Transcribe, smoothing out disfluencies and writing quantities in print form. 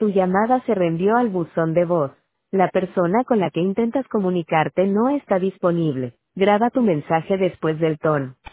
Tu llamada se reenvió al buzón de voz. La persona con la que intentas comunicarte no está disponible. Graba tu mensaje después del tono.